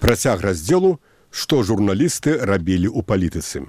Працяг раздзелу «Што журналісты рабілі ў палітыцы».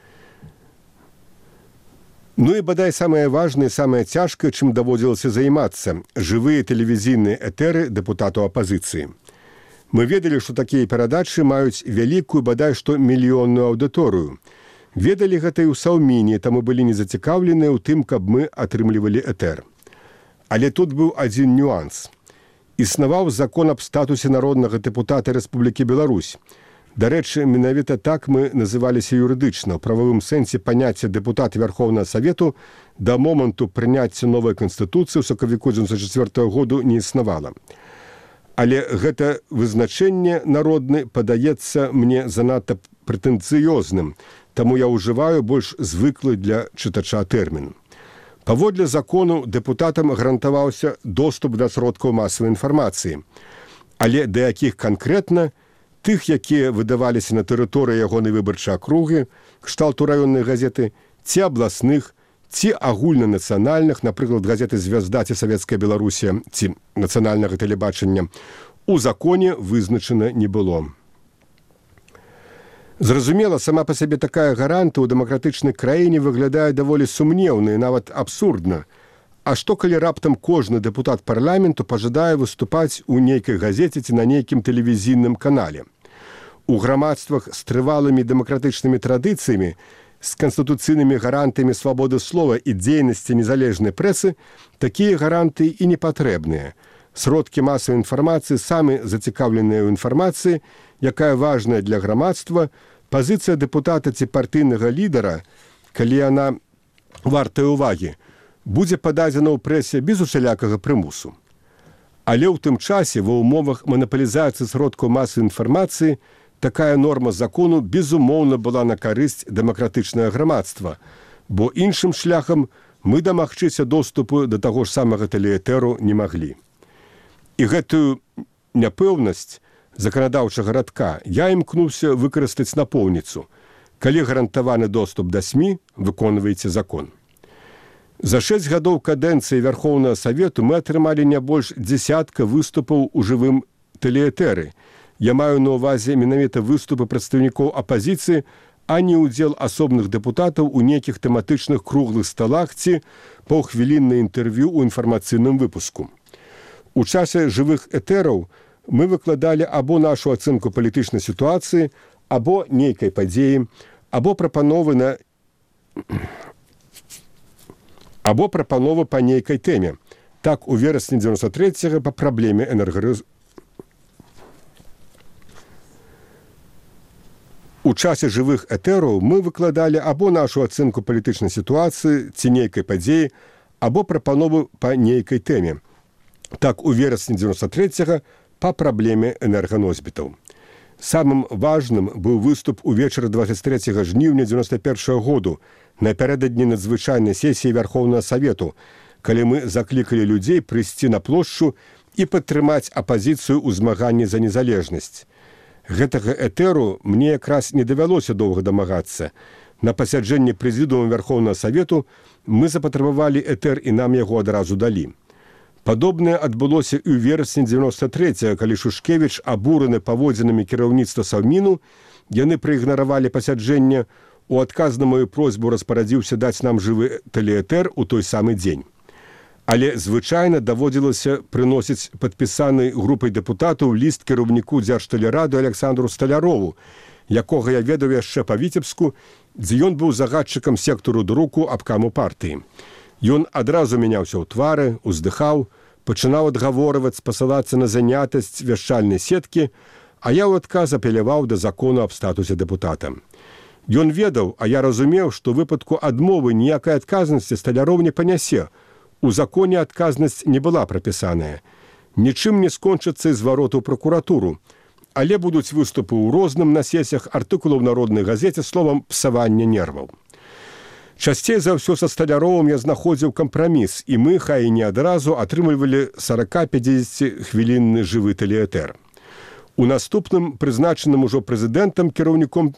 Ну і бадай самае важнае, самае цяжкае, чым даводзілася займацца – жывыя тэлевізійныя этэры дэпутатаў апазіцыі. Мы ведалі, што такія перадачы маюць вялікую, бадай што мільённую аўдыторыю. Ведалі гэта і ў Саўміне, таму былі не зацікаўленыя ў тым, каб мы атрымлівалі этэр. Але тут быў адзін нюанс. Існаваў закон аб статусе народнага дэпутата Рэспублікі Беларусь. Дарэчы, менавіта так мы называліся юрыдычна. У прававым сэнсе паняцце дэпутат Вярхоўнага Савету да моманту прыняцця новай канстытуцыі ў сакавіку 1994 году не існавала. Але гэта вызначэнне народны падаецца мне занадта прэтэнцыёзным, таму я ўжываю больш звыклы для чытача тэрмін. Паводле закону дэпутатам гарантаваўся доступ да сродкаў масавай інфармацыі. Але да якіх канкрэтна, тых, якія выдаваліся на тэрыторыі ягонай выбарчай акругі, кшталту раённай газеты, ці абласных, ці агульнанацыянальных, напрыклад, газеты «Звязда» ці «Савецкая Беларусія» ці нацыянальнага тэлебачання, у законе вызначана не было. Зразумела, сама па сабе такая гаранта ў дэмакратычнай краіне выглядае даволі сумнеўна і нават абсурдна. А што, калі раптам кожны дэпутат парламенту пажадае выступаць у нейкай газеце ці на нейкім тэлевізійным канале? У грамадствах з трывалымі дэмакратычнымі традыцыямі, з канстытуцыйнымі гарантамі свабоды слова і дзейнасці незалежнай прэсы, такія гаранты і не патрэбныя. Сродкі масавай інфармацыі самі зацікаўленыя ў інфармацыі, якая важная для грамадства, пазіцыя дэпутата ці партыйнага лідара, калі яна вартая ўвагі, будзе пададзена ў прэсе без усялякага прымусу. Але ў тым часе ва ўмовах манапалізацыі сродкаў масавай інфармацыі такая норма закону безумоўна была на карысць дэмакратычнага грамадства, бо іншым шляхам мы дамагчыся доступу да таго ж самага тэлеэтэру не маглі. І гэтую няпэўнасць заканадаўчага радка я імкнуўся выкарыстаць напоўніцу. Калі гарантаваны доступ да СМІ, выконвайце закон. За 6 гадоў кадэнцыі Вярхоўнага Савету мы атрымалі не больш дзесятка выступаў у жывым тэлеэтэры. Я маю на ўвазе менавіта выступы прадстаўнікоў апазіцыі, а не ўдзел асобных дэпутатаў у нейкіх тэматычных круглых сталах ці паўхвіліннае інтэрв'ю ў інфармацыйным выпуску. У часе жывых этэраў мы выкладалі або нашу ацэнку палітычнай сітуацыі, або нейкай падзеі, або прапановы па нейкай тэме. Так, у верасні 93-го па праблеме энергарэсурсаў. У часе жывых этэраў мы выкладалі або нашу ацэнку палітычнай сітуацыі ці нейкай падзеі, або прапановы па нейкай тэме. Так, у верасні 93-го па праблеме энерганосьбітаў. Самым важным быў выступ увечары 23 жніўня 91 году напярэдадні надзвычайнай сесіі Вярхоўнага Савету, калі мы заклікалі людзей прыйсці на плошчу і падтрымаць апазіцыю ў змаганні за незалежнасць. Гэтага этэру мне якраз не давялося доўга дамагацца. На пасяджэнні прэзідыума Вярхоўнага Савету мы запатрабавалі этэр і нам яго адразу далі. Падобнае адбылося і ў верасні 93-го, калі Шушкевіч, абураны паводзінамі кіраўніцтва Саўміну, яны праігнаравалі пасяджэнне, у адказ на мою просьбу распарадзіўся даць нам жывы тэлеэтэр у той самы дзень. Але звычайна даводзілася прыносіць падпісаны групай дэпутатаў ліст кіраўніку Дзяржтэлераду Александру Сталярову, якога я ведаў яшчэ па Віцебску, дзе ён быў загадчыкам сектару друку абкаму партыі. Ён адразу мяняўся ў твары, уздыхаў, пачынаў адгаворваць, спасылацца на занятасць вяшчальнай сеткі, а я ў адказ апеляваў да закону аб статусе дэпутата. Ён ведаў, а я разумеў, што ў выпадку адмовы ніякай адказнасці Сталяров не панясе. У законе адказнасць не была прапісаная. Нічым не скончыцца і зварот у пракуратуру, але будуць выступы ў розным на сесіях артыкулаў народнай газеце, словам, псавання нерваў. Часцей за ўсё са Сталяровым я знаходзіў кампраміс, і мы, хай і не адразу, атрымлівалі 40-50 хвілінны жывы тэлеэтэр. У наступным, прызначаным ужо прэзідэнтам кіраўніком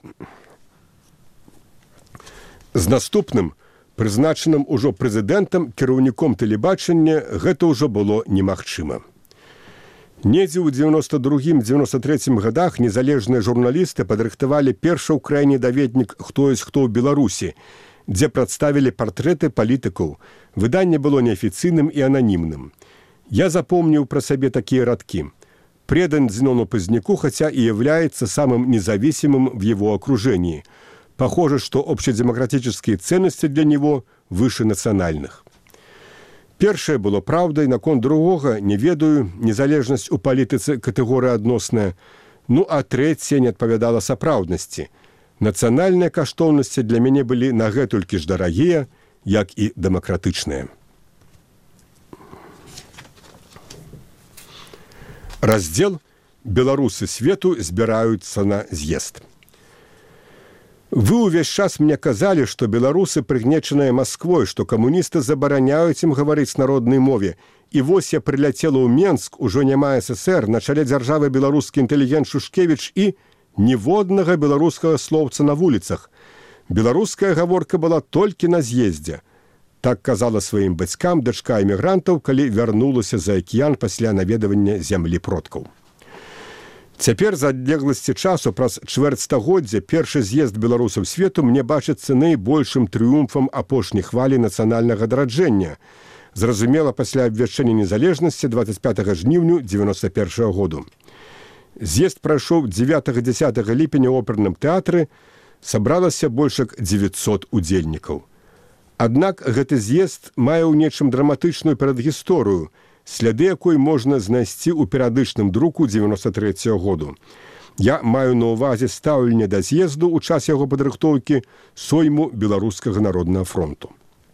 тэлебачання, гэта ўжо было немагчыма. Недзе ў 92-93 годах незалежныя журналісты падрыхтавалі першы ў краіне даведнік «Хто ёсць хто ў Беларусі», дзе прадставілі партрэты палітыкаў. Выданне было неафіцыйным і ананімным. Я запомнил про себе такие радки. Предан Зенону Поздняку, хотя и является самым независимым в его окружении. Похоже, что общедемократические ценности для него выше национальных. Першае было праўдай, наконт другога не ведаю, незалежнасць у палітыцы катэгорыя адносная. Ну а трэцяе не адпавядала сапраўднасці. Нацыянальныя каштоўнасці для мяне былі нагэтулькі ж дарагія, як і дэмакратычныя. Раздзел «Беларусы свету збіраюцца на з'езд». Вы ўвесь час мне казалі, што беларусы прыгнечаныя Масквой, што камуністы забараняюць ім гаварыць народнай мове. І вось я прыляцела ў Менск, ужо няма ССР, на чале дзяржавы беларускі інтэлігент Шушкевіч і ніводнага беларускага слоўца на вуліцах. Беларуская гаворка была толькі на з'ездзе. Так казала сваім бацькам дачка эмігрантаў, калі вярнулася за акіян пасля наведавання зямлі продкаў. Цяпер з адлегласці часу праз чвэрцьстагоддзя першы з'езд беларусаў свету мне бачыцца найбольшым трыумфам апошняй хвалі нацыянальнага дараджэння. Зразумела, пасля абвяшчэння незалежнасці 25 жніўню 91 году. З'езд прайшоў 9-10 ліпеня ў оперным тэатры, сабралася больш як 900 удзельнікаў. Аднак гэты з'езд мае ў нечым драматычную перадгісторыю, сляды якой можна знайсці ў перыядычным друку 93 году. Я маю на ўвазе стаўленне да з'езду ў час яго падрыхтоўкі сойму Беларускага народнага фронту.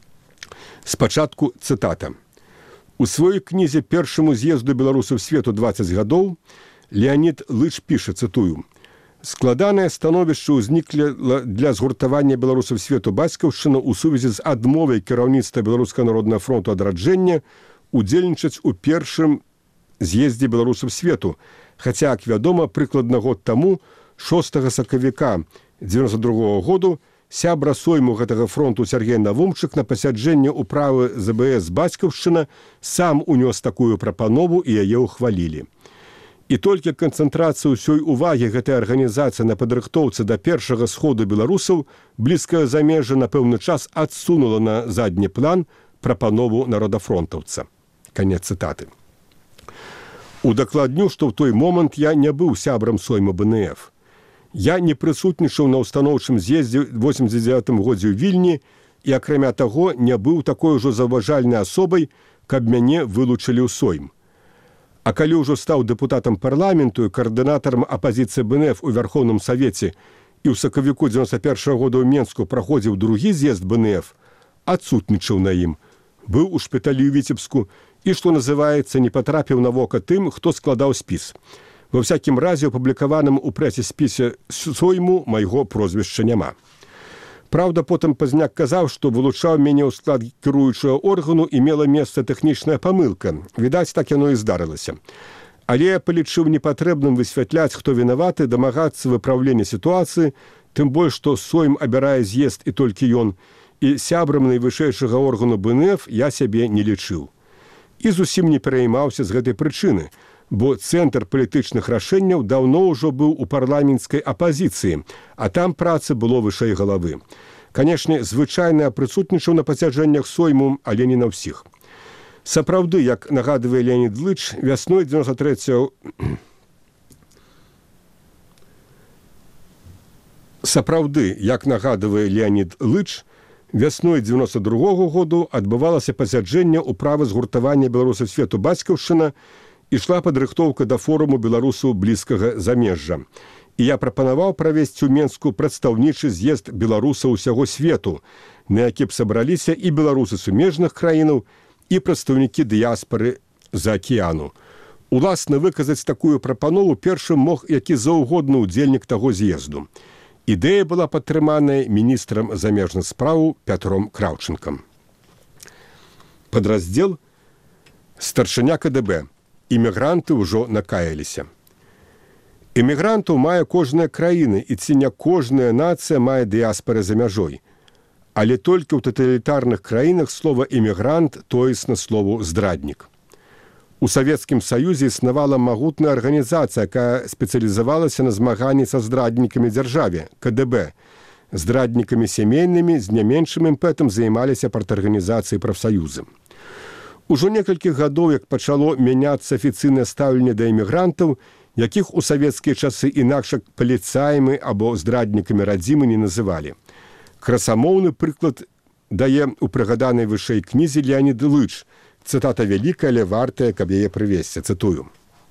Спачатку цытата. У сваёй кнізе «Першаму з'езду беларусаў свету 20 гадоў» Леонід Лыч піша, цытую, «Складанае становішча ўзнікла для згуртавання беларусаў свету бацькаўшчына ў сувязі з адмовай кіраўніцтва Беларускага народнага фронту адраджэння удзельнічаць у першым з'ездзе беларусаў свету, хаця, як вядома, прыкладна год таму, 6 сакавіка 92 году, сябра сойму гэтага фронту Сергей Навумчык на пасяджэнне ўправы ЗБС «Бацькаўшчына» сам унёс такую прапанову і яе ўхвалілі. І толькі канцэнтрацыя ўсёй увагі гэтай арганізацыі на падрыхтоўцы да першага сходу беларусаў блізкае замежжа на пэўны час адсунула на задні план прапанову народафронтаўца. Канец цытаты. Удакладню, што ў той момант я не быў сябрам сойму БНФ. Я не прысутнічаў на ўстаноўчым з'ездзе 89 годзе ў Вільні і, акрамя таго, не быў такой ужо заўважальнай асобай, каб мяне вылучылі ў сойм. А калі ўжо стаў дэпутатам парламенту і каардынатарам апазіцыі БНФ у Вярхоўным Савеце і ў сакавіку 91 года ў Менску праходзіў другі з'езд БНФ, адсутнічаў на ім, быў у шпіталі ў Віцебску і, што называецца, не патрапіў на вока тым, хто складаў спіс. Ва всякім разе, апублікаваным у прэсе спісе сойму майго прозвішча няма. Праўда, потым Пазняк казаў, што вылучаў мяне ў склад кіруючага органу і мела месца тэхнічная памылка. Відаць, так яно і здарылася. Але я палічыў непатрэбным высвятляць, хто вінаваты, дамагацца выпраўлення сітуацыі, тым больш, што сойм абірае з'езд і толькі ён, і сябрам найвышэйшага органу БНФ я сябе не лічыў. І зусім не пераймаўся з гэтай прычыны, бо цэнтр палітычных рашэнняў даўно ўжо быў у парламенцкай апазіцыі, а там працы было вышэй галавы. Канешне, звычайна прысутнічаў на пасяджэннях сойму, але не на ўсіх. Сапраўды, як нагадвае Леонід Лыч, вясной 93-го... Сапраўды, як нагадвае Леонід Лыч, вясной 92-го году адбывалася пасяджэнне ўправы згуртавання беларусаў свету бацькаўшчына, ішла падрыхтоўка да форуму беларусаў блізкага замежжа. І я прапанаваў правесці ў Менску прадстаўнічы з'езд беларусаў усяго свету, на які б сабраліся і беларусы сумежных краінаў, і прадстаўнікі дыяспары з-за акіяну. Уласна выказаць такую прапанову першым мог які заўгодны ўдзельнік таго з'езду. Ідэя была падтрыманая міністрам замежных спраў Пятром Краўчынкам. Падраздзел «Старшыня КДБ». Імігранты ўжо накаяліся. Імігрантаў мае кожная краіна, і ці не кожная нацыя мае дыяспары за мяжой. Але толькі ў таталітарных краінах слова «імігрант» тоесна слову «здраднік». У Савецкім Саюзе існавала магутная арганізацыя, якая спецыялізавалася на змаганні са здраднікамі дзяржаве, КДБ. Здраднікамі сямейнымі з не меншым імпэтам займаліся парторганізацыі прафсаюзы. Ужо некалькі гадоў, як пачало мяняцца афіцыйнае стаўленне да эмігрантаў, якіх у савецкія часы інакш паліцаямі або здраднікамі радзімы не называлі. Красамоўны прыклад дае ў прыгаданай вышэй кнізе Леонід Лыч. Цытата вялікая, але вартая, каб яе прывесці. Цытую.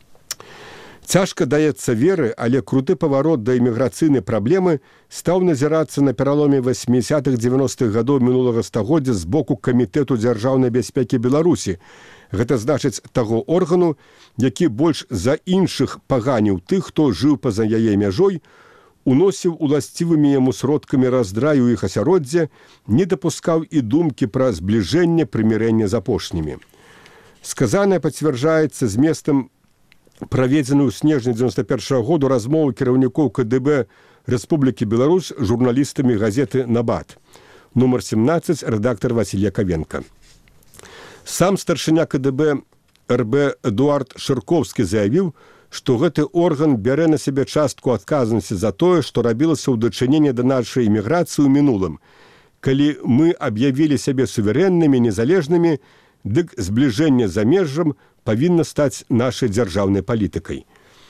«Цяжка даецца веры, але круты паварот да эміграцыйнай праблемы стаў назірацца на пераломе 80-х-90-х гадоў мінулага стагоддзя з боку Камітэту дзяржаўнай бяспекі Беларусі. Гэта значыць таго органу, які больш за іншых паганіў тых, хто жыў па-за яе мяжой, уносіў уласцівымі яму сродкамі раздраю іх асяроддзе, не дапускаў і думкі пра збліжэнне, прымірэнне з апошнімі. Сказанае пацвярджаецца зместам праведзеную ў снежні 91-го году размову кіраўнікоў КДБ Рэспублікі Беларусь з журналістамі газеты «Набат». Нумар 17, рэдактар Васіль Яковенко. Сам старшыня КДБ РБ Эдуард Шырковскі заявіў, што гэты орган бярэ на сябе частку адказнасці за тое, што рабілася ў дачыненні да нашай эміграцыі ў мінулым. Калі мы аб'явілі сябе суверэннымі, незалежнымі, дык збліжэнне з замежжам павінна стаць нашай дзяржаўнай палітыкай.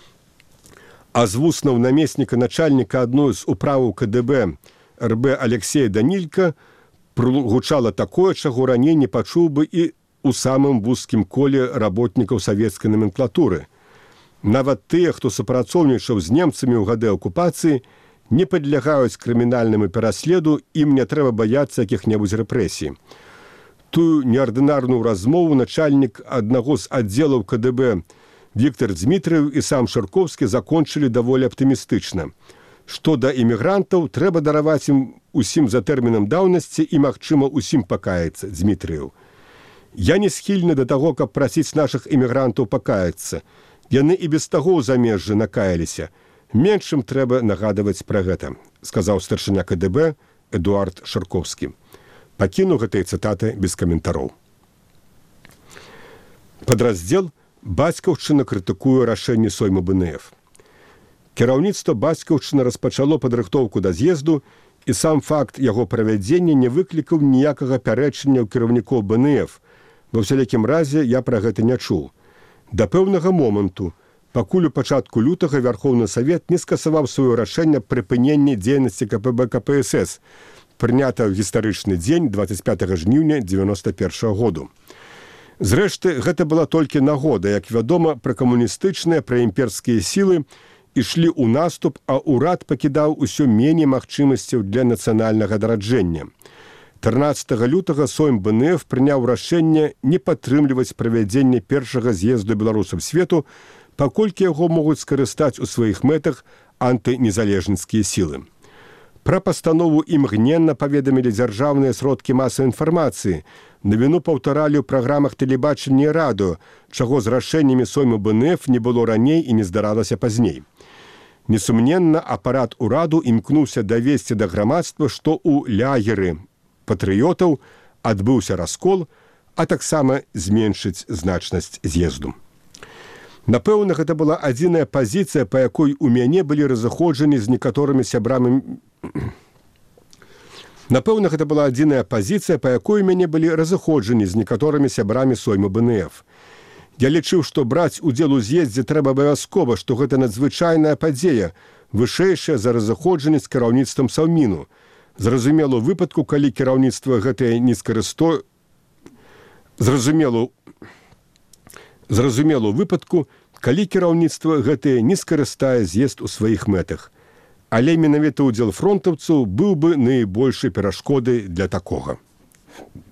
А з вуснаў намесніка начальніка адной з управаў КДБ РБ Алексея Данілька прагучала такое, чаго раней не пачуў бы і ў самым вузкім коле работнікаў савецкай наменклатуры. Нават тыя, хто супрацоўнічаў з немцамі ў гады акупацыі, не падлягаюць крымінальнаму пераследу, ім не трэба баяцца якіх-небудзь рэпрэсій. Тую неардынарную размову начальнік аднаго з аддзелаў КДБ Віктор Дзмітрыеў і сам Шырковскі закончылі даволі аптымістычна. Што да эмігрантаў, трэба дараваць ім усім за тэрмінам даўнасці і, магчыма, усім пакаяцца, Дзмітрыеў. Я не схільны да таго, каб прасіць нашых эмігрантаў пакаяцца. Яны і без таго ў замежжы накаяліся. Меншым трэба нагадаваць пра гэта, сказаў старшыня КДБ Эдуард Шырковскі. Пакіну гэтай цытаты без каментароў. Падраздзел «Бацькаўшчына крытыкуе рашэнне Сойму БНФ». Кіраўніцтва бацькаўшчыны распачало падрыхтоўку да з'езду, і сам факт яго правядзення не выклікаў ніякага пярэчання ў кіраўнікоў БНФ. Ва ўсялякім разе я пра гэта не чуў. Да пэўнага моманту, пакуль у пачатку лютага Вярхоўны Савет не скасаваў сваё рашэнне прыпынення дзейнасці КПБ КПСС, прынята ў гістарычны дзень 25 жніўня 91 году. Зрэшты, гэта была толькі нагода, як вядома, пракамуністычныя, праімперскія сілы ішлі ў наступ, а ўрад пакідаў усё меней магчымасцяў для нацыянальнага дараджэння. 13 лютага Сойм БНФ прыняў рашэнне не падтрымліваць правядзенне першага з'езду беларусаў свету, паколькі яго могуць скарыстаць у сваіх мэтах антынезалежніцкія сілы. Пра пастанову імгненна паведамілі дзяржаўныя сродкі масавай інфармацыі, навіну паўтаралі ў праграмах тэлебачання і радыё, чаго з рашэннямі Сойму БНФ не было раней і не здаралася пазней. Несумненна, апарат ураду імкнуўся давесці да грамадства, што ў лагеры патрыётаў адбыўся раскол, а таксама зменшыць значнасць з'езду. Напэўна, гэта была адзіная пазіцыя, па якой у мяне былі разыходжанні з некаторымі сябрамі... Напэўна, гэта была адзіная пазіцыя, па якой у мяне былі разыходжанні з некаторымі сябрамі Сойму БНФ. Я лічыў, што браць удзел у з'ездзе трэба абавязкова, што гэта надзвычайная падзея, вышэйшая за разыходжанні з кіраўніцтвам Саўміну. Зразумела, у выпадку, калі кіраўніцтва гэтае не скарыстае... Зразумела, у выпадку, калі кіраўніцтва гэтае не скарыстае з'езд у сваіх мэтах. Але менавіта ўдзел фронтаўцаў быў бы найбольшай перашкодай для такога.